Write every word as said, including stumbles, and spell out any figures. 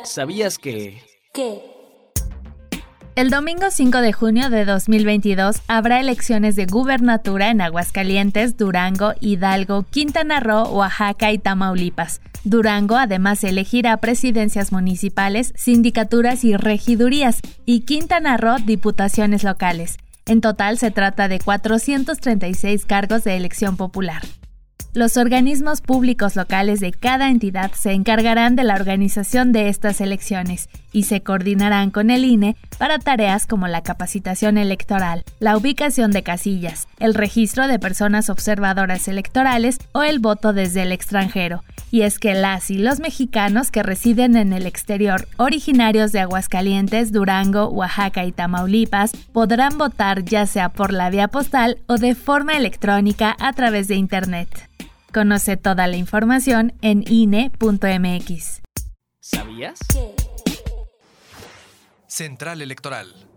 ¿Sabías que...? ¿Qué? El domingo cinco de junio de dos mil veintidós habrá elecciones de gubernatura en Aguascalientes, Durango, Hidalgo, Quintana Roo, Oaxaca y Tamaulipas. Durango además elegirá presidencias municipales, sindicaturas y regidurías, y Quintana Roo diputaciones locales. En total se trata de cuatrocientos treinta y seis cargos de elección popular. Los organismos públicos locales de cada entidad se encargarán de la organización de estas elecciones y se coordinarán con el I N E para tareas como la capacitación electoral, la ubicación de casillas, el registro de personas observadoras electorales o el voto desde el extranjero. Y es que las y los mexicanos que residen en el exterior, originarios de Aguascalientes, Durango, Oaxaca y Tamaulipas, podrán votar ya sea por la vía postal o de forma electrónica a través de Internet. Conoce toda la información en I N E punto M X. ¿Sabías? ¿Qué? Central Electoral.